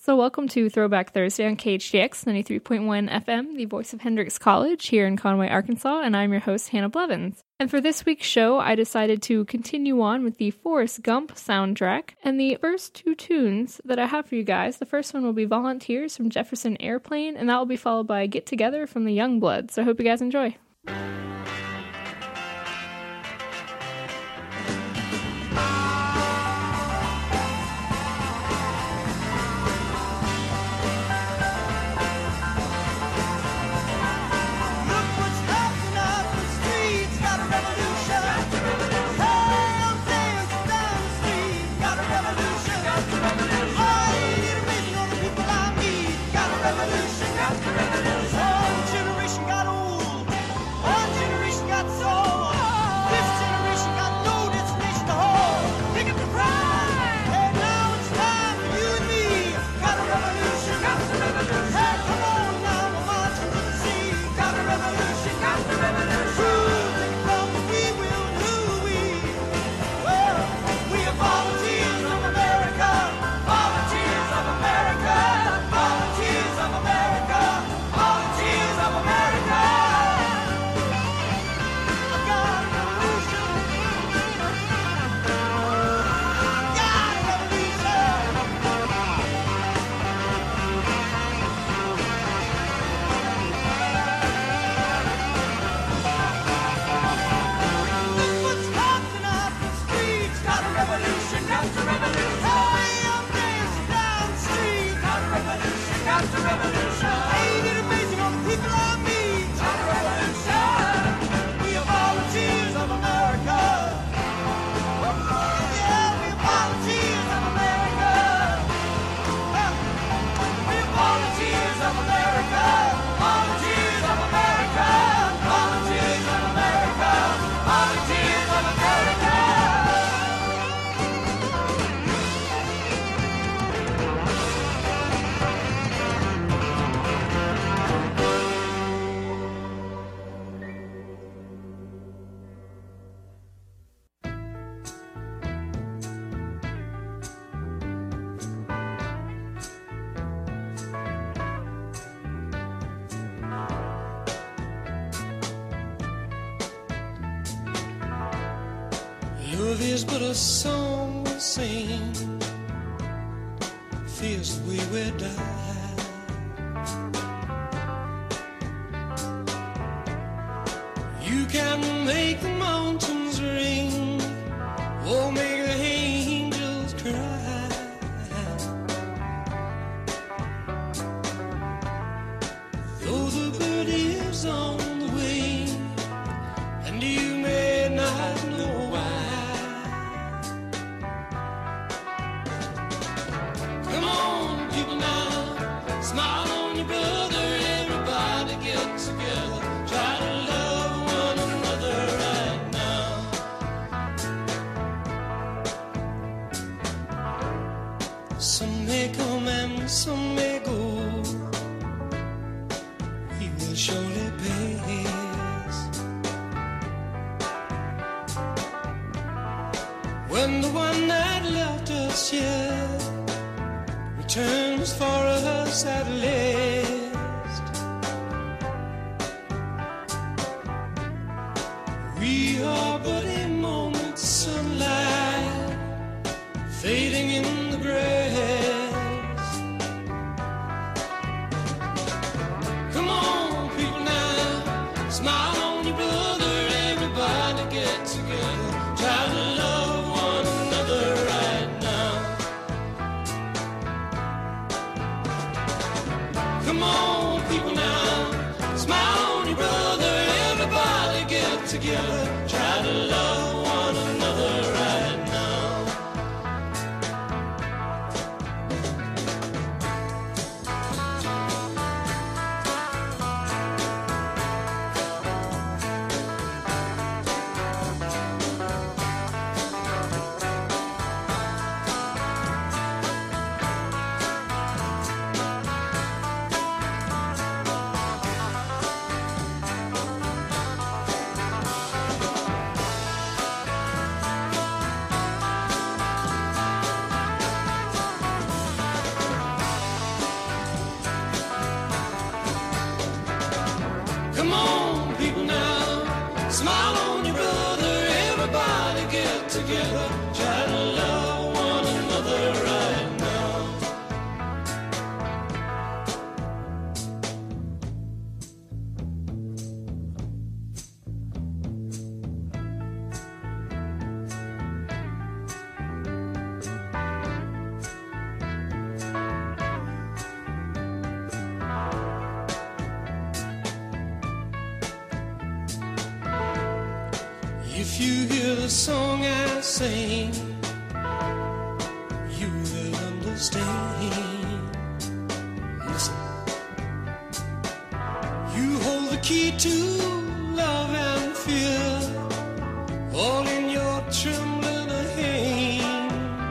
So welcome to Throwback Thursday on KHDX 93.1 FM, the voice of Hendrix College here in Conway, Arkansas, and I'm your host, Hannah Blevins. And for this week's show, I decided to continue on with the Forrest Gump soundtrack, and the first two tunes that I have for you guys, the first one will be Volunteers from Jefferson Airplane, and that will be followed by Get Together from the Youngbloods, so I hope you guys enjoy. Love is but a song we sing, fears we will die. You can make the mountains ring, or make the angels cry. Though the bird is on the wing, and you may not know why. Smile on your brother, everybody get together. Try to love one another right now. Some may come and some may go. We will surely pass. When the one that left us here returns for us at last, we are but a moment's sunlight fading in the grass. Come on, people now, smile on your brother, everybody get together. Try to love one another right now. Come on, people now, smile on your brother, everybody get together. Try to love one another right now. If you hear the song I sing, you will understand. Listen. You hold the key to love and fear, all in your trembling hand.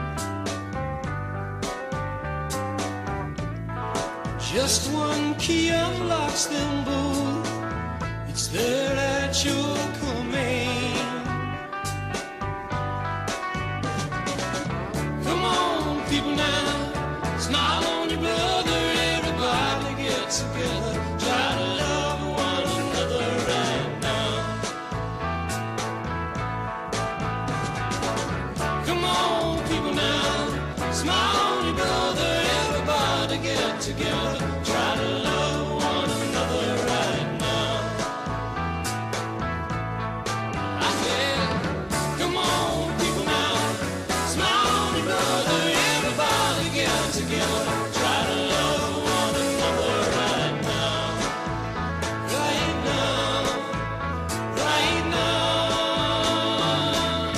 Just one key unlocks them both. It's there at your command. Come on, people now, smile on your brother. Everybody get together. Try to love one another right now. Come on, people now, smile on your brother. Everybody get together. Try to love one another right now. I said, come on, people now, smile on your brother. Everybody get together. Try to love one another right now. Right now. Right now.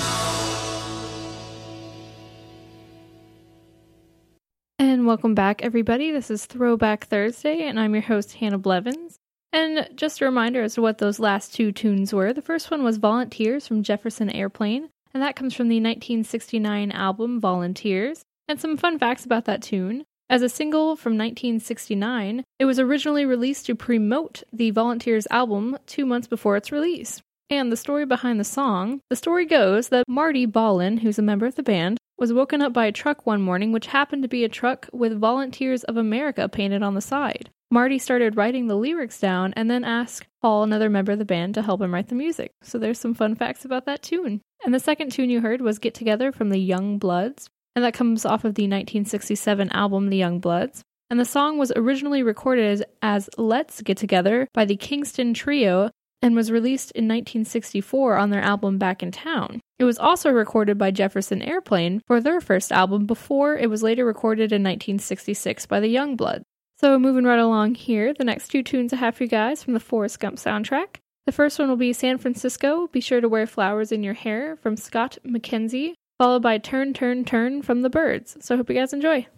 And welcome back, everybody. This is Throwback Thursday, and I'm your host, Hannah Blevins. And just a reminder as to what those last two tunes were. The first one was Volunteers from Jefferson Airplane, and that comes from the 1969 album Volunteers. And some fun facts about that tune. As a single from 1969, it was originally released to promote the Volunteers album 2 months before its release. And the story behind the song, the story goes that Marty Ballin, who's a member of the band, was woken up by a truck one morning which happened to be a truck with Volunteers of America painted on the side. Marty started writing the lyrics down and then asked Paul, another member of the band, to help him write the music. So there's some fun facts about that tune. And the second tune you heard was Get Together from the Young Bloods, and that comes off of the 1967 album The Young Bloods. And the song was originally recorded as Let's Get Together by the Kingston Trio and was released in 1964 on their album Back in Town. It was also recorded by Jefferson Airplane for their first album before it was later recorded in 1966 by the Youngbloods. So moving right along here, the next two tunes I have for you guys from the Forrest Gump soundtrack. The first one will be San Francisco, Be Sure to Wear Flowers in Your Hair from Scott McKenzie, followed by Turn, Turn, Turn from the Byrds. So I hope you guys enjoy.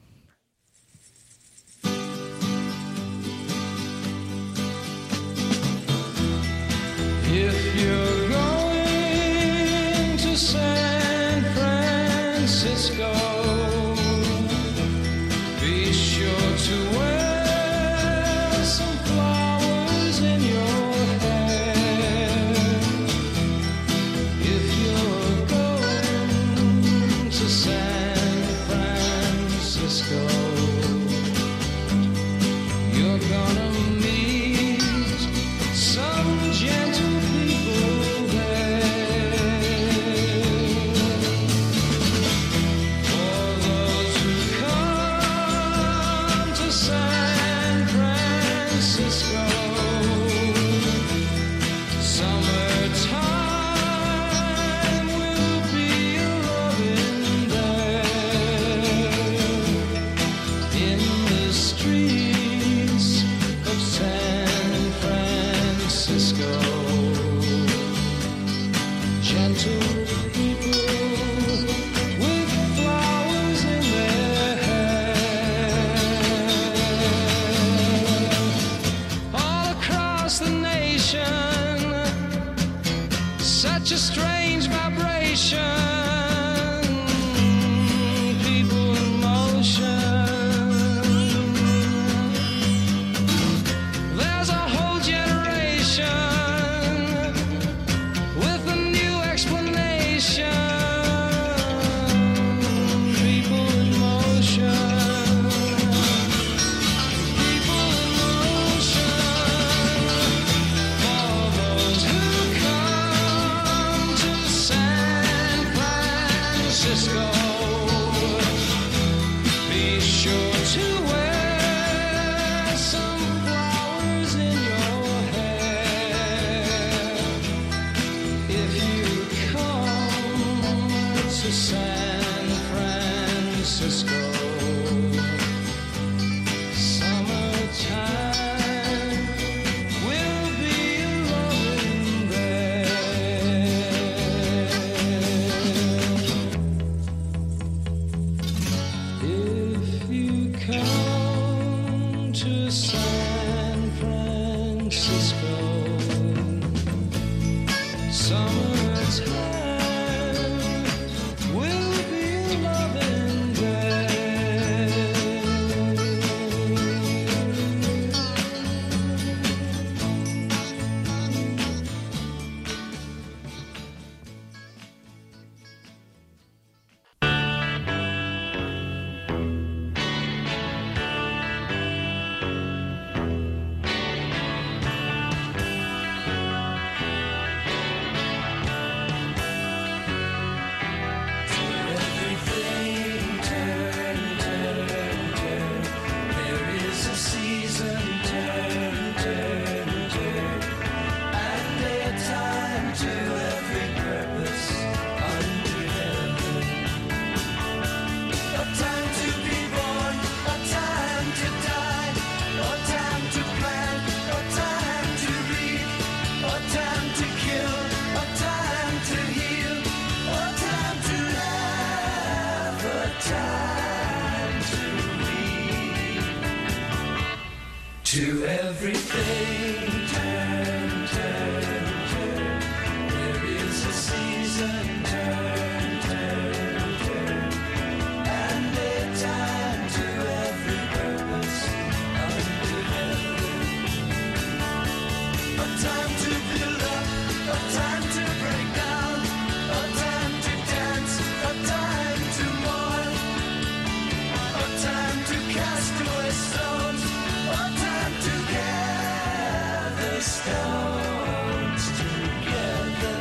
If you're going to San Francisco, be sure to wear some flowers in your hair. If you're going to San Francisco, you're gonna meet some gentle such a strange vibration, people in motion. to San Francisco. Summertime will be loving day. To everything, turn, turn, turn. There is a season, turn, turn, turn. And a time to every purpose under heaven. A time to build up, a time to break down, a time to dance, a time to mourn, a time to cast away stones, a time to gather stones together.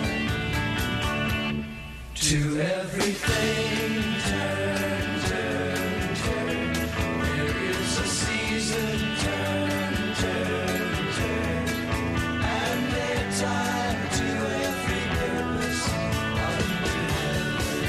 To everything, turn, turn, turn. There is a season, turn, turn, turn. And a time to every purpose under heaven.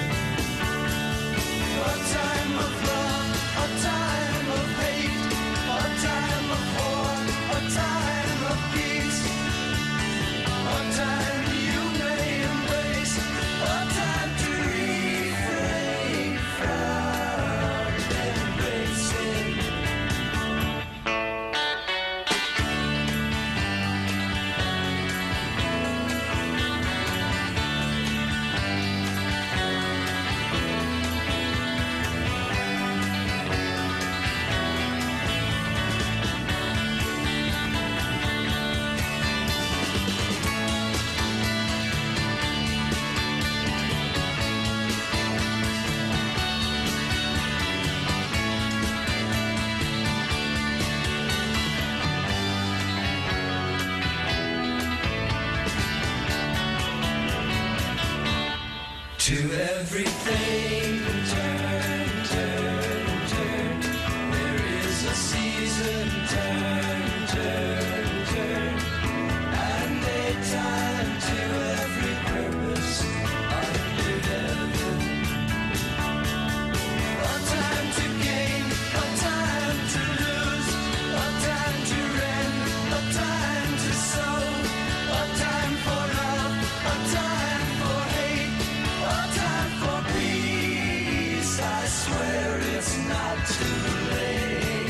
A time of love, a time of hate, a time of war, a time of peace, a time you may embrace, a time to refrain from embracing. To everything, turn, turn, turn. There is a season, turn, turn, turn. And a time to every purpose under heaven. A time to gain, a time to lose, a time to rend, a time to sow, a time for love, a time for hate, a time for peace. I swear it's not too late.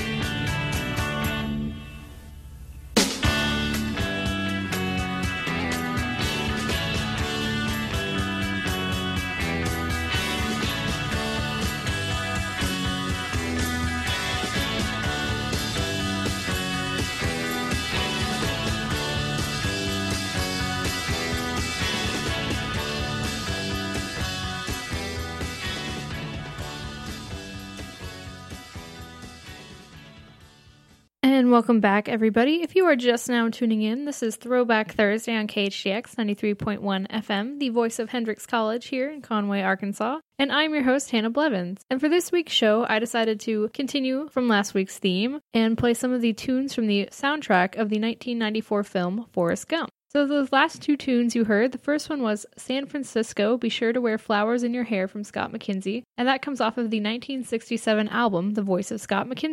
And welcome back, everybody. If you are just now tuning in, this is Throwback Thursday on KHDX 93.1 FM, the voice of Hendrix College here in Conway, Arkansas. And I'm your host, Hannah Blevins. And for this week's show, I decided to continue from last week's theme and play some of the tunes from the soundtrack of the 1994 film Forrest Gump. So those last two tunes you heard, the first one was San Francisco, Be Sure to Wear Flowers in Your Hair from Scott McKenzie, and that comes off of the 1967 album The Voice of Scott McKenzie.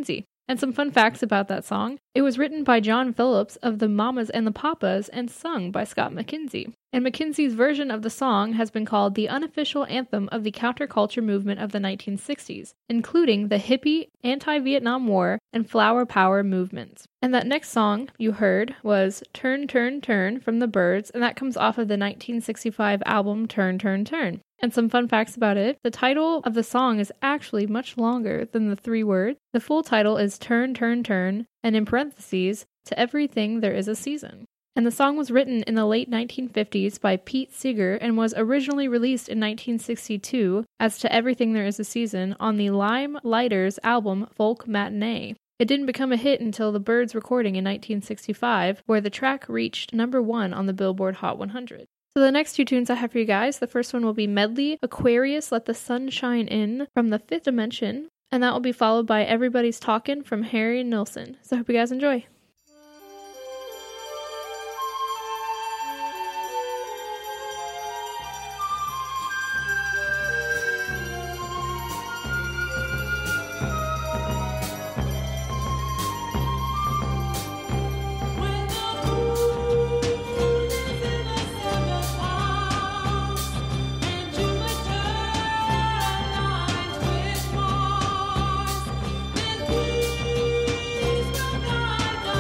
And some fun facts about that song. It was written by John Phillips of the Mamas and the Papas and sung by Scott McKenzie. And McKenzie's version of the song has been called the unofficial anthem of the counterculture movement of the 1960s, including the hippie, anti-Vietnam War, and flower power movements. And that next song you heard was Turn, Turn, Turn from the Byrds, and that comes off of the 1965 album Turn, Turn, Turn. And some fun facts about it. The title of the song is actually much longer than the 3 words. The full title is Turn, Turn, Turn, and in parentheses, To Everything There Is a Season. And the song was written in the late 1950s by Pete Seeger and was originally released in 1962 as To Everything There Is a Season on the Lime Lighters album Folk Matinee. It didn't become a hit until the Byrds recording in 1965, where the track reached number 1 on the Billboard Hot 100. So the next 2 tunes I have for you guys, the first one will be Medley, Aquarius, Let the Sun Shine In from the Fifth Dimension, and that will be followed by Everybody's Talkin' from Harry Nilsson. So I hope you guys enjoy. Please don't die.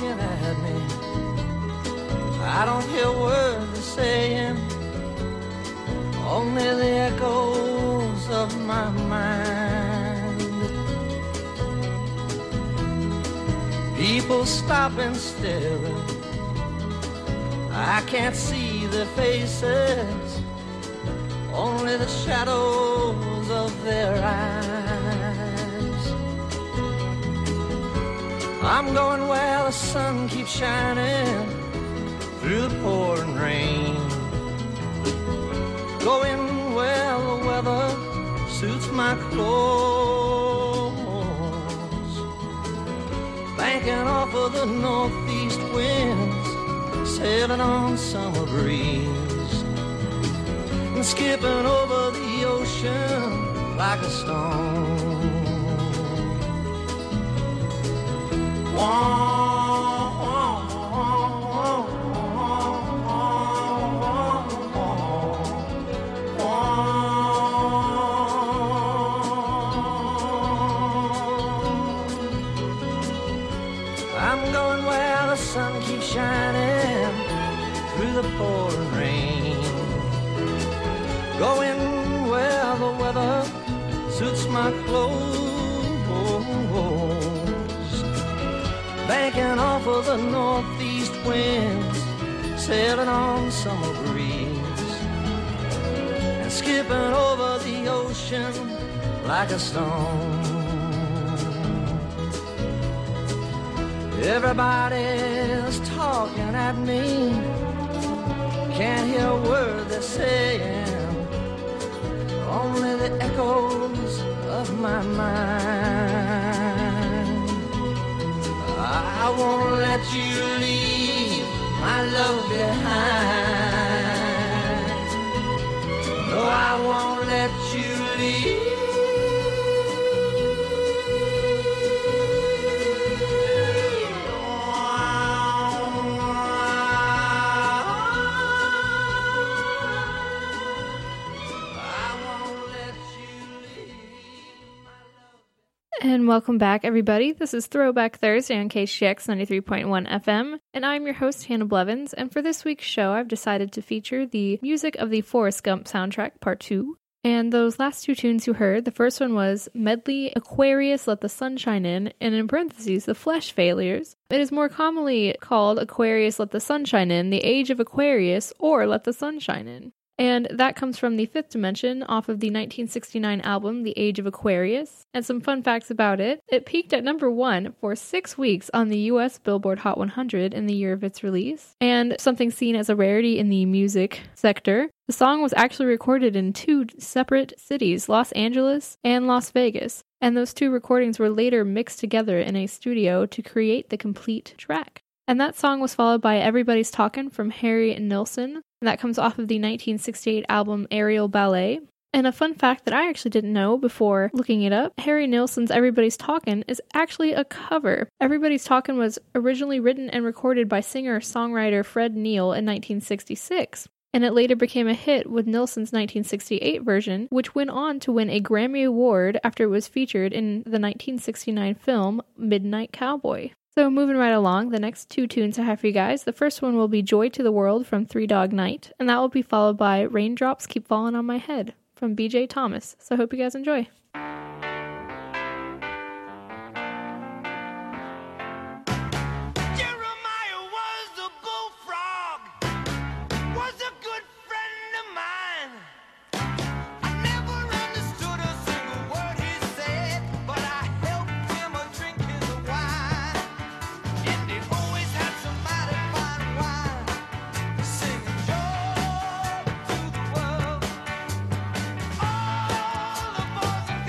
talking at me. I don't hear words they're saying, only the echoes of my mind. People stop and stare, I can't see their faces, only the shadows of their eyes. I'm going where the sun keeps shining through the pouring rain, going where the weather suits my clothes, banking off of the northeast winds, sailing on summer breeze, and skipping over the ocean like a stone. I'm going where the sun keeps shining through the pouring rain, going where the weather suits my clothes, banking off of the northeast winds, sailing on summer breeze, and skipping over the ocean like a stone. Everybody's talking at me, can't hear a word they're saying, only the echoes of my mind. I won't let you leave my love behind. No, I won't let you leave. And welcome back, everybody. This is Throwback Thursday on KCX 93.1 FM, and I'm your host, Hannah Blevins. And for this week's show, I've decided to feature the music of the Forrest Gump soundtrack, Part 2. And those last two tunes you heard, the first one was Medley Aquarius Let the Sunshine In, and in parentheses, The Flesh Failures. It is more commonly called Aquarius Let the Sunshine In, The Age of Aquarius, or Let the Sunshine In. And that comes from The Fifth Dimension off of the 1969 album, The Age of Aquarius. And some fun facts about it. It peaked at number 1 for 6 weeks on the US Billboard Hot 100 in the year of its release. And something seen as a rarity in the music sector, the song was actually recorded in 2 separate cities, Los Angeles and Las Vegas. And those 2 recordings were later mixed together in a studio to create the complete track. And that song was followed by Everybody's Talkin' from Harry Nilsson. And that comes off of the 1968 album Aerial Ballet. And a fun fact that I actually didn't know before looking it up, Harry Nilsson's Everybody's Talkin' is actually a cover. Everybody's Talkin' was originally written and recorded by singer-songwriter Fred Neil in 1966. And it later became a hit with Nilsson's 1968 version, which went on to win a Grammy Award after it was featured in the 1969 film Midnight Cowboy. So moving right along, the next 2 tunes I have for you guys. The first one will be Joy to the World from Three Dog Night, and that will be followed by Raindrops Keep Falling on My Head from BJ Thomas. So I hope you guys enjoy. Jeremiah was the bullfrog, was a good friend of mine. I never understood a single word he said, but I helped him drink his wine. And he always had some mighty fine wine, singing joy to the world. All the boys and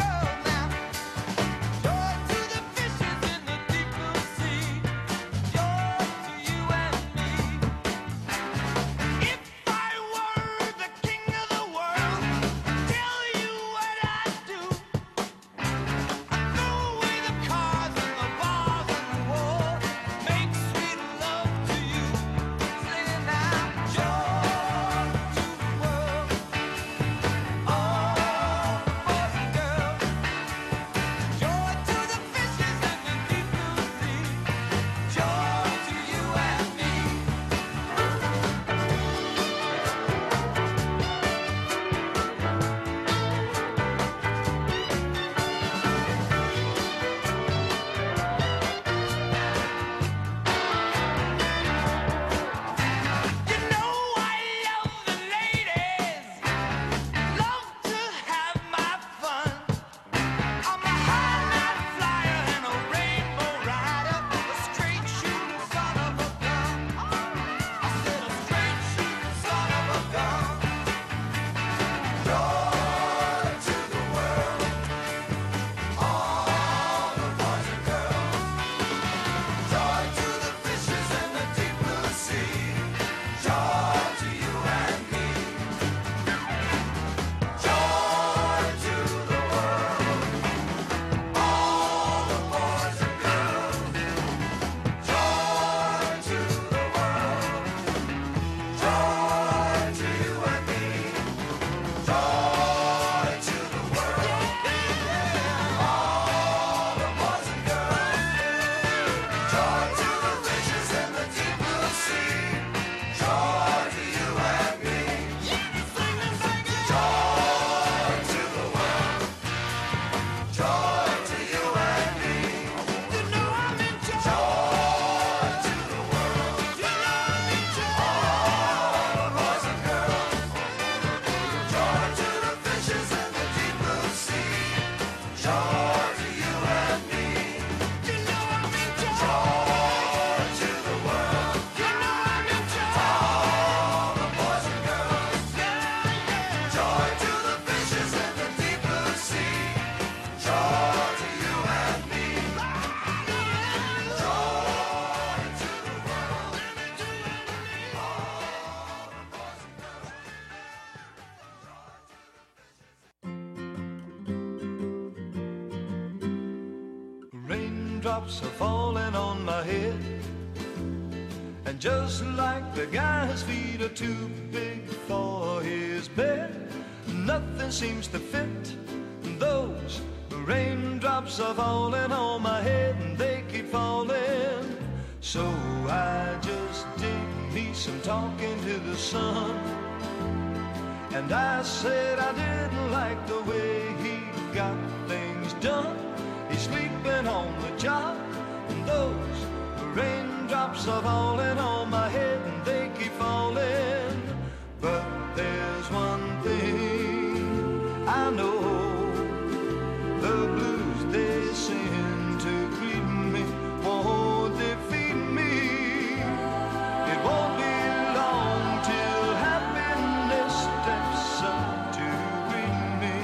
raindrops are falling on my head. And just like the guy's feet are too big for his bed, nothing seems to fit. Those raindrops are falling on my head and they keep falling. So I just did me some talking to the sun. And I said I didn't like the way he got things done. He's sleeping on the job, and those raindrops are falling on my head and they keep falling. But there's one thing I know, the blues they send to greet me won't defeat me. It won't be long till happiness steps up to greet me.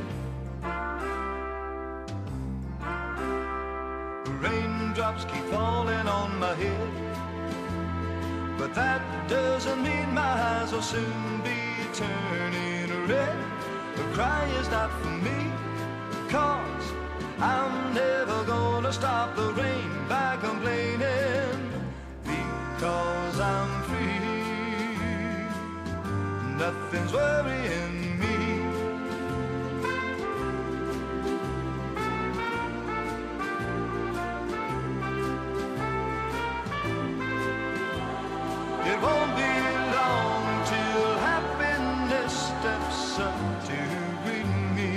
Raindrops keep falling on my head, but that doesn't mean my eyes will soon be turning red. The cry is not for me, 'cause I'm never gonna stop the rain by complaining, because I'm free. Nothing's worrying me. It won't be long till happiness steps up to greet me.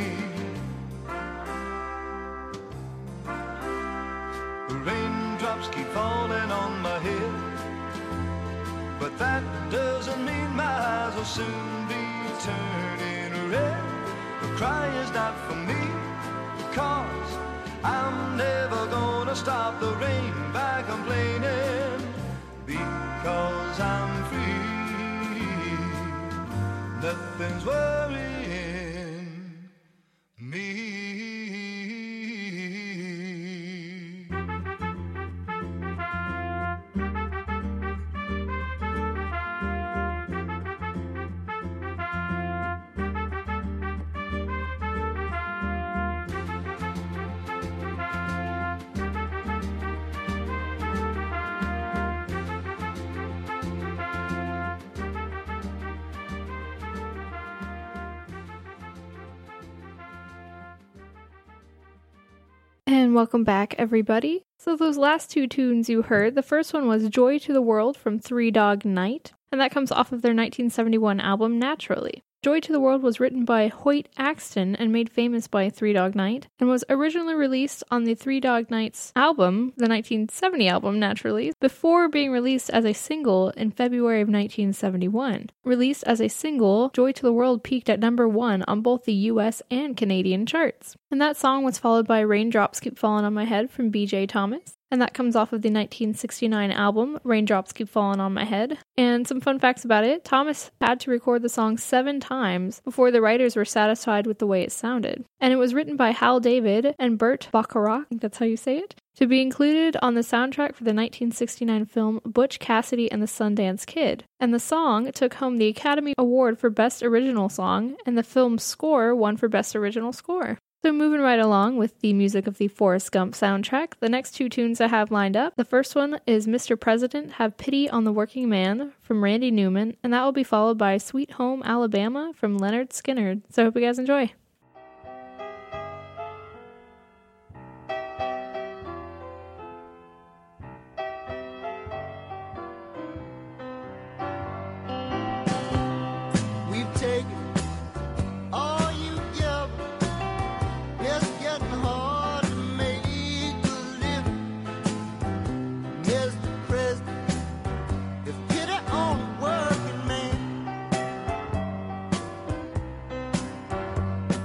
Raindrops keep falling on my head, but that doesn't mean my eyes will soon be turning red. The cry is not for me, 'cause I'm never gonna stop the rain by complaining, because I'm free. Nothing's worrying me. And welcome back, everybody. So those last two tunes you heard, the first one was Joy to the World from Three Dog Night, and that comes off of their 1971 album, Naturally. Joy to the World was written by Hoyt Axton and made famous by Three Dog Night, and was originally released on the Three Dog Night's album, the 1970 album, Naturally, before being released as a single in February of 1971. Released as a single, Joy to the World peaked at number 1 on both the US and Canadian charts. And that song was followed by Raindrops Keep Falling on My Head from B.J. Thomas. And that comes off of the 1969 album, Raindrops Keep Falling on My Head. And some fun facts about it, Thomas had to record the song 7 times before the writers were satisfied with the way it sounded. And it was written by Hal David and Burt Bacharach, I think that's how you say it, to be included on the soundtrack for the 1969 film Butch Cassidy and the Sundance Kid. And the song took home the Academy Award for Best Original Song, and the film's score won for Best Original Score. So moving right along with the music of the Forrest Gump soundtrack, the next two tunes I have lined up. The first one is Mr. President, Have Pity on the Working Man from Randy Newman, and that will be followed by Sweet Home Alabama from Leonard Skinner. So I hope you guys enjoy. We've taken all you give. It's getting hard to make a living. Mr. President, if pity on the working man.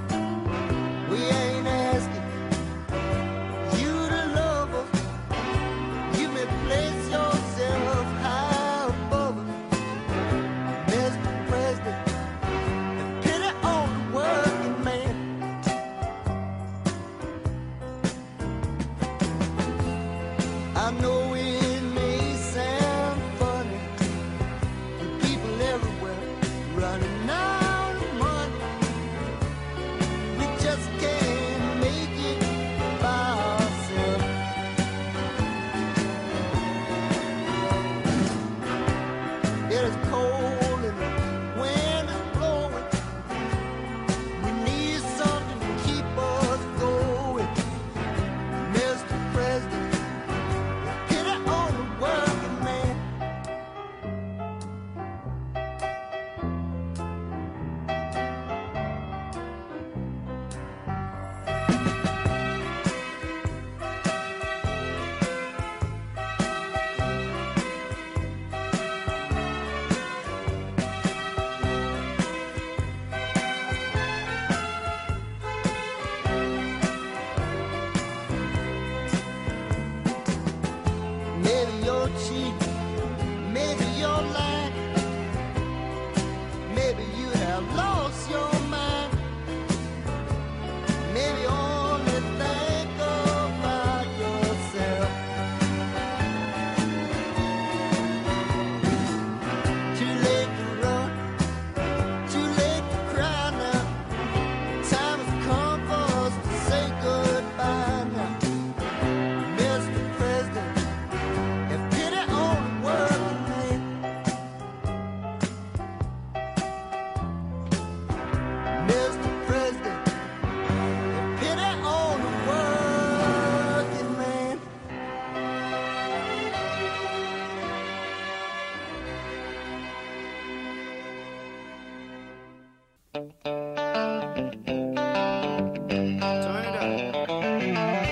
Turn it up.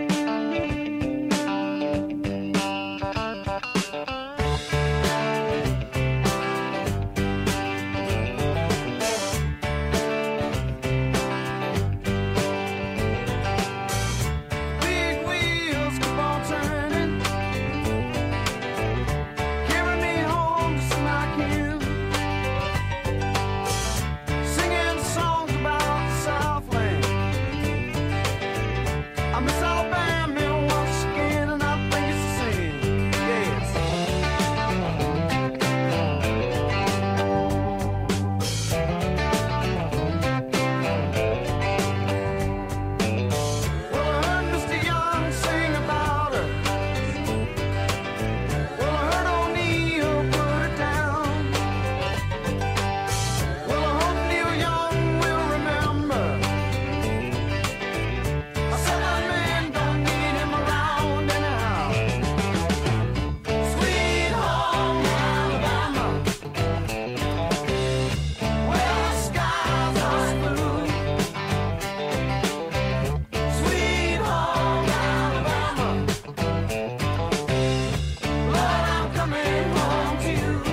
Big wheels keep on turning, carry me home to Smack-Hill, singing songs about the Southland. I miss Alabama once again, and I think it's the same. Yes. Well, I heard Mr. Young sing about her. Well, I heard O'Neill put it down. Well, I hope Neil Young will remember. I said that man don't need him around anyhow. Sweet home Alabama, where the skies are blue. Sweet home Alabama, Lord, I'm coming home to you.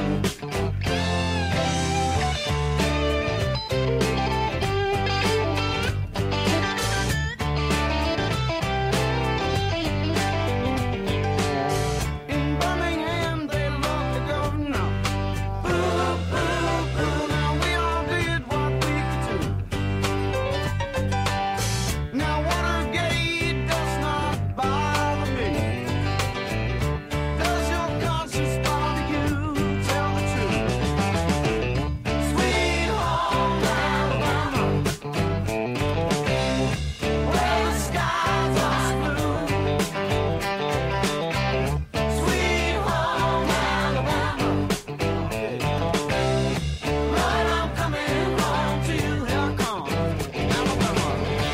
In Birmingham, they love the governor. Boo, boo, boo. Now we all did what we could do. Now Watergate does not bother me. Does your conscience bother you? Tell the truth. Sweet home Alabama, where the skies are blue. Sweet home Alabama, Lord, I'm coming home to you. Here I come, Alabama.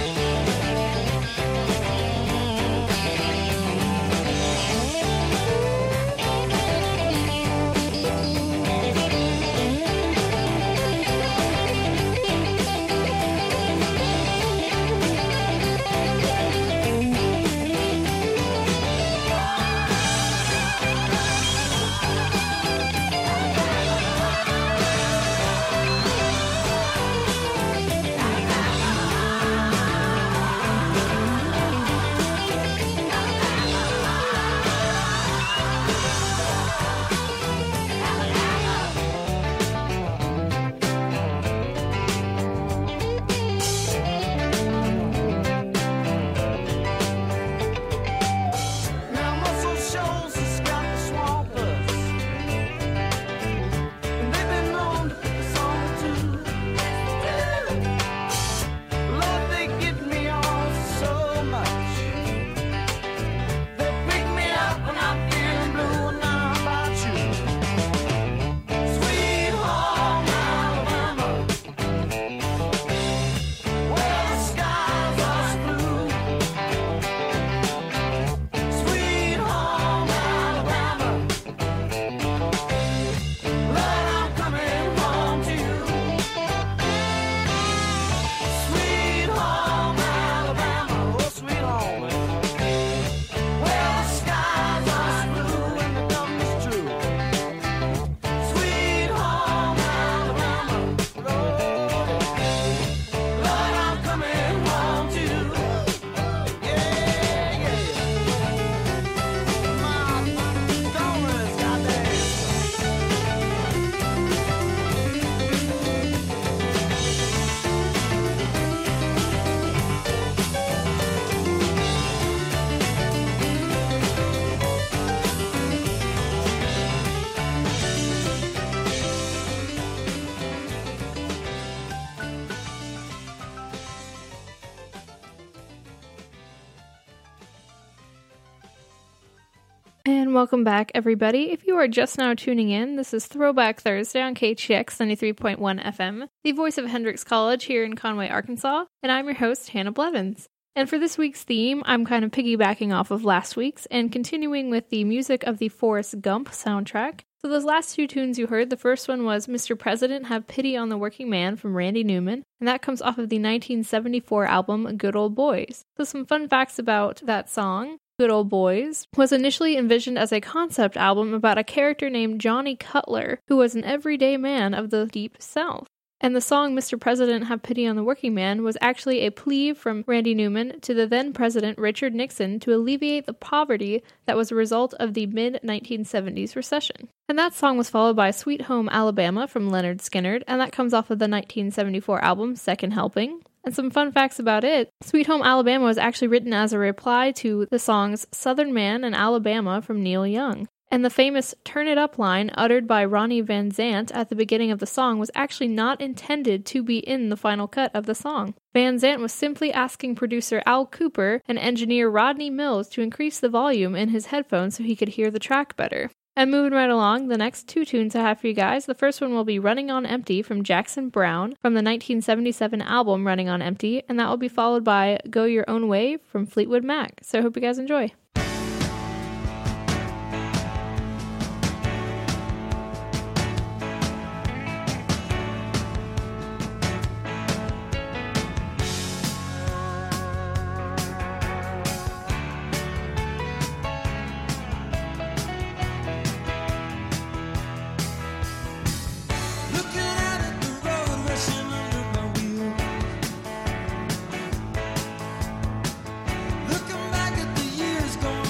Now Muscle Shoals has got the swampers, and they've been known to pick us on too. Lord, they get me on so much. They pick me up when I'm feeling blue, and now how about you? Sweet home Alabama, where the skies are blue. Sweet home Alabama, Lord, I'm coming home to you. Sweet home Alabama, oh sweet home, where the skies are blue and the dumb is true. Sweet home Alabama, Lord, I'm coming home to you. Yeah, yeah. Montgomery's got the answer. And welcome back, everybody. If you are just now tuning in, this is Throwback Thursday on KHX 93.1 FM, the voice of Hendrix College here in Conway, Arkansas, and I'm your host, Hannah Blevins. And for this week's theme, I'm kind of piggybacking off of last week's and continuing with the music of the Forrest Gump soundtrack. So those last two tunes you heard, the first one was Mr. President, Have Pity on the Working Man from Randy Newman, and that comes off of the 1974 album Good Old Boys. So some fun facts about that song. Good Old Boys was initially envisioned as a concept album about a character named Johnny Cutler, who was an everyday man of the Deep South. And the song Mr. President, Have Pity on the Working Man was actually a plea from Randy Newman to the then President Richard Nixon to alleviate the poverty that was a result of the mid-1970s recession. And that song was followed by Sweet Home Alabama from Leonard Skinner, and that comes off of the 1974 album Second Helping. And some fun facts about it, Sweet Home Alabama was actually written as a reply to the songs Southern Man and Alabama from Neil Young. And the famous Turn It Up line uttered by Ronnie Van Zant at the beginning of the song was actually not intended to be in the final cut of the song. Van Zant was simply asking producer Al Cooper and engineer Rodney Mills to increase the volume in his headphones so he could hear the track better. And moving right along, the next two tunes I have for you guys, the first one will be Running on Empty from Jackson Browne from the 1977 album Running on Empty, and that will be followed by Go Your Own Way from Fleetwood Mac. So I hope you guys enjoy. Looking out at the road rushing under my wheel. Looking back at the years gone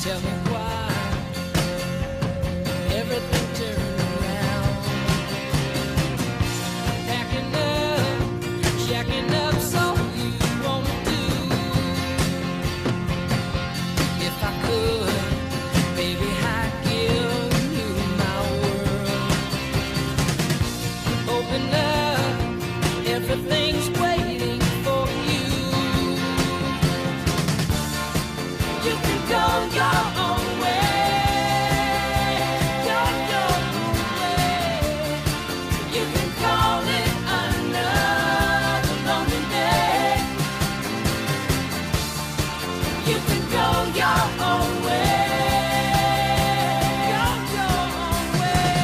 Tell me why everything turned around. Packing up, shacking up, so you wanna do. If I could, baby, I'd give you my world. Open up, everything's waiting for you. You can go your own way, go your own way. You can call it another lonely day. You can go your own way, go your own way.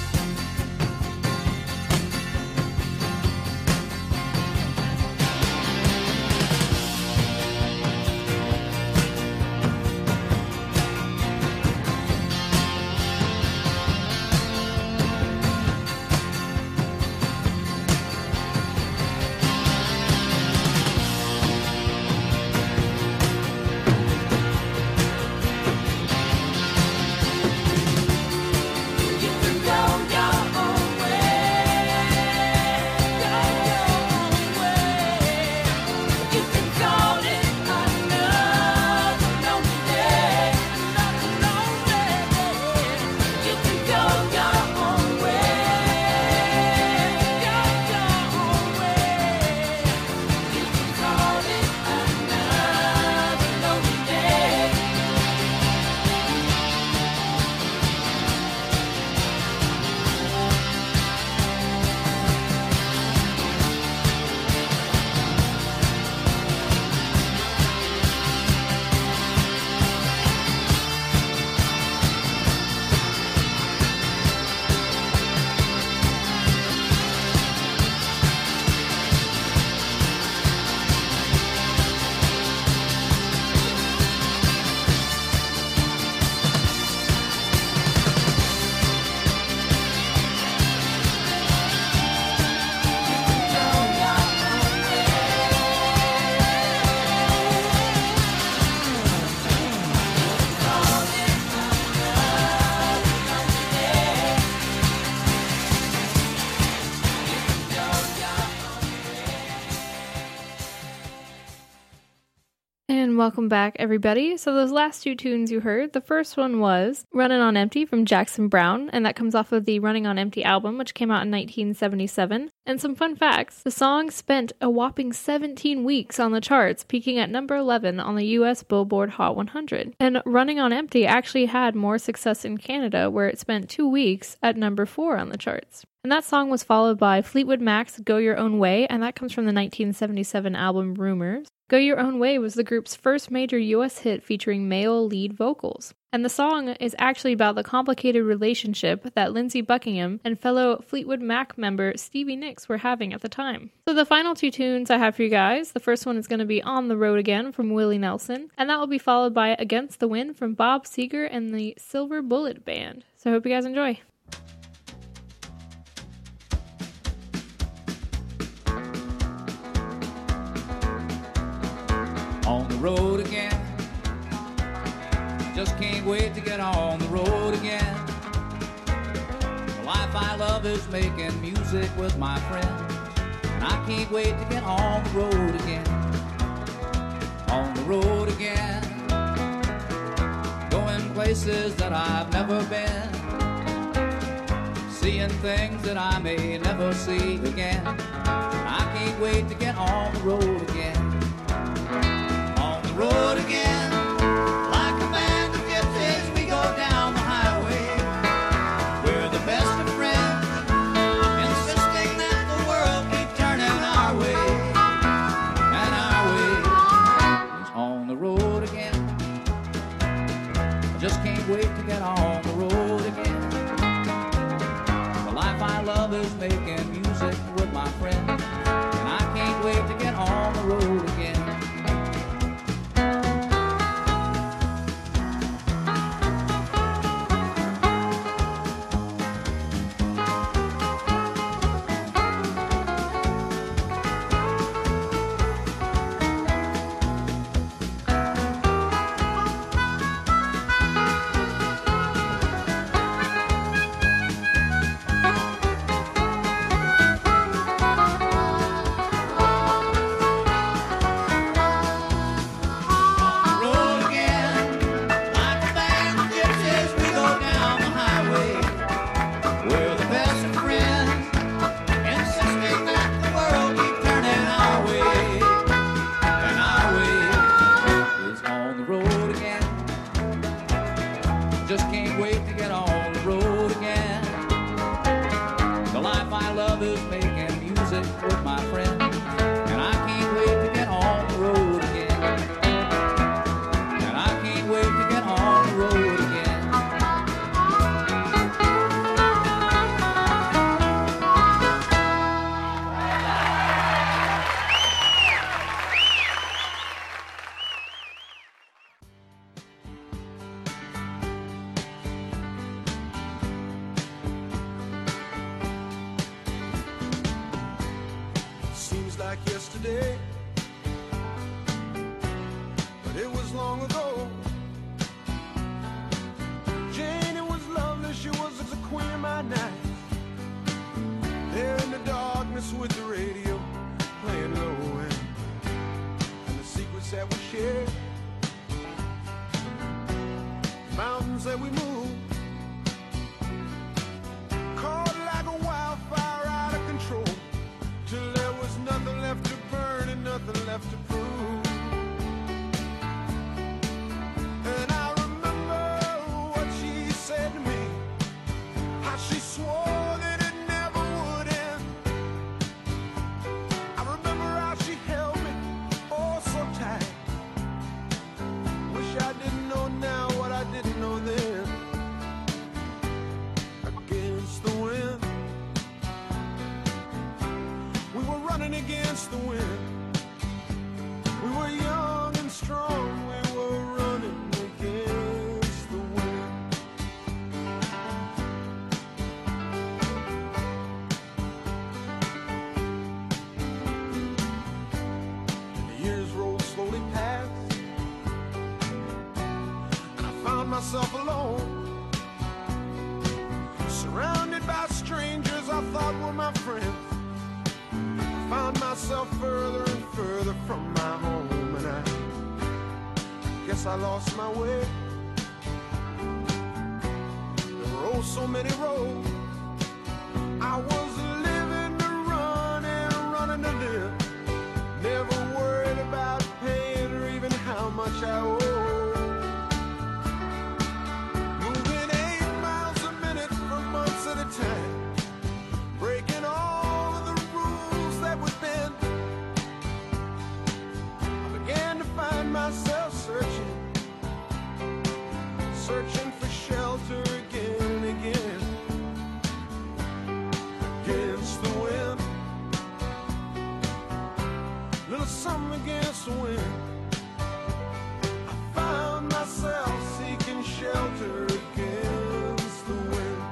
You can go your own way, go your own way. You can call it another lonely day, another lonely day. You can go your own way, go your own way. You can call it another lonely day. And welcome back, everybody. So those last two tunes you heard, the first one was Runnin' on Empty from Jackson Browne, and that comes off of the Running on Empty album, which came out in 1977. And some fun facts. The song spent a whopping 17 weeks on the charts, peaking at number 11 on the US Billboard Hot 100. And Running on Empty actually had more success in Canada, where it spent 2 weeks at number 4 on the charts. And that song was followed by Fleetwood Mac's Go Your Own Way, and that comes from the 1977 album Rumors. Go Your Own Way was the group's first major US hit featuring male lead vocals. And the song is actually about the complicated relationship that Lindsey Buckingham and fellow Fleetwood Mac member Stevie Nicks were having at the time. So the final two tunes I have for you guys, the first one is going to be On the Road Again from Willie Nelson, and that will be followed by Against the Wind from Bob Seger and the Silver Bullet Band. So I hope you guys enjoy. On the road again. Just can't wait to get on the road again. The life I love is making music with my friends, and I can't wait to get on the road again. On the road again. Going places that I've never been. Seeing things that I may never see again. I can't wait to get on the road again. On the road again, like a band of gypsies, we go down the highway. We're the best of friends, insisting that the world keep turning our way. And our way is on the road again. I just can't wait to get on the road again. The life I love is making music with my friends, and I can't wait to get on the road again. just can't wait to get on the road again. The life I love is making music with my friends, and I can't wait to get on the road again. And I can't wait to get on the road again. Seems like yesterday, but it was long ago. Jane, it was lovely, she was the queen of my night. There in the darkness with the radio playing low and the secrets that we shared, mountains that we moved, caught like a wildfire out of control, till there was nothing left to burn and nothing left to prove. And I remember what she said to me, how she swore that it never would end. I remember how she held me oh so tight. Wish I didn't know now what I didn't know then. Against the wind, we were running against the wind. We were young and strong, we were running against the wind. And the years rolled slowly past, and I found myself alone, surrounded by strangers I thought were my friends. Found myself further and further from my home, and I guess I lost my way. There were oh so many roads. I was living to run and running to live, never worried about paying or even how much I owed. Moving 8 miles a minute for months at a time, breaking all of the rules that would bend. I began to find myself searching for shelter again and again. Against the wind, little something against the wind. I found myself seeking shelter against the wind.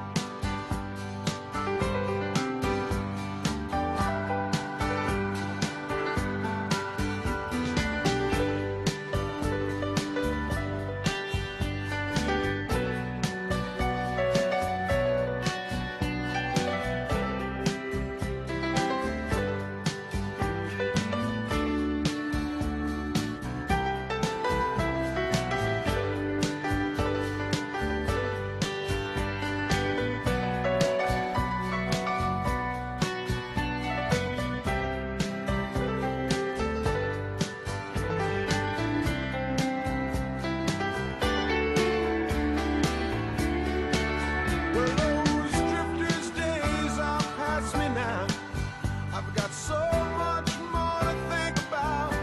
Well, those drifters' days are past me now. I've got so much more to think about.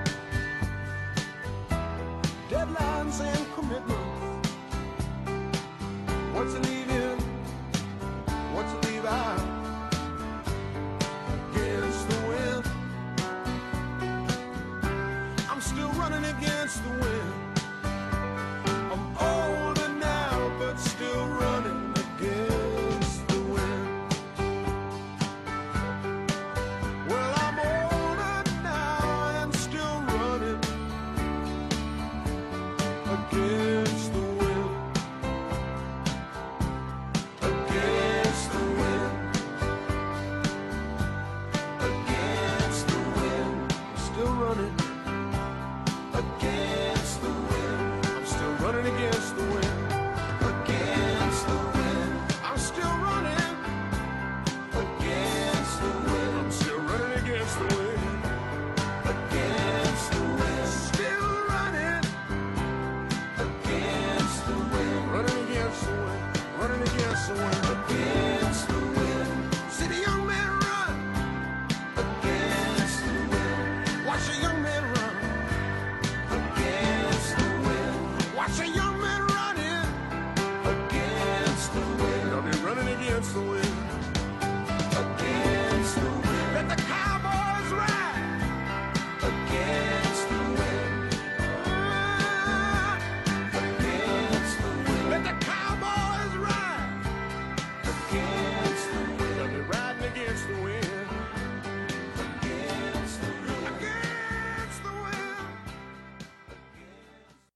Deadlines and commitments. What to leave in, what to leave out. Against the wind, I'm still running against the wind. I'm older now, but still running against the wind. Well, I'm older now and still running against the wind. Against the wind. Against the wind. I'm still running against the wind. I'm still running against the wind. Against the wind. I'm still running against the wind. I'm still running against the wind. Against the wind. Still running against the wind. Running against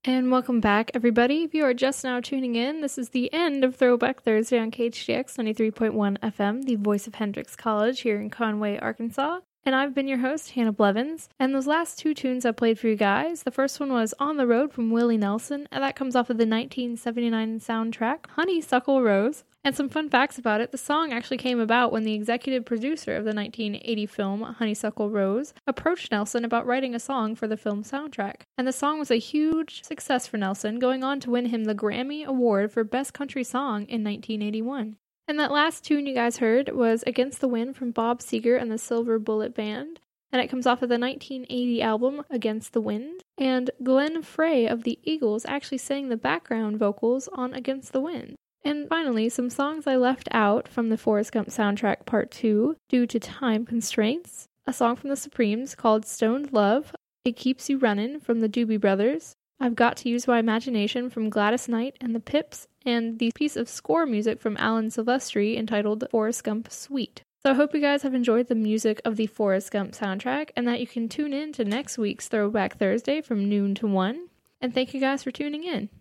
And welcome back, everybody. If you are just now tuning in, this is the end of Throwback Thursday on KHDX 93.1 FM, the voice of Hendrix College here in Conway, Arkansas. And I've been your host, Hannah Blevins. And those last two tunes I played for you guys, the first one was On the Road from Willie Nelson, and that comes off of the 1979 soundtrack, Honeysuckle Rose. And some fun facts about it, the song actually came about when the executive producer of the 1980 film Honeysuckle Rose approached Nelson about writing a song for the film's soundtrack. And the song was a huge success for Nelson, going on to win him the Grammy Award for Best Country Song in 1981. And that last tune you guys heard was Against the Wind from Bob Seger and the Silver Bullet Band. And it comes off of the 1980 album Against the Wind. And Glenn Frey of the Eagles actually sang the background vocals on Against the Wind. And finally, some songs I left out from the Forrest Gump soundtrack Part 2 due to time constraints. A song from the Supremes called Stoned Love, It Keeps You Runnin' from the Doobie Brothers, I've Got to Use My Imagination from Gladys Knight and the Pips, and the piece of score music from Alan Silvestri entitled Forrest Gump Suite. So I hope you guys have enjoyed the music of the Forrest Gump soundtrack and that you can tune in to next week's Throwback Thursday from noon to 1. And thank you guys for tuning in.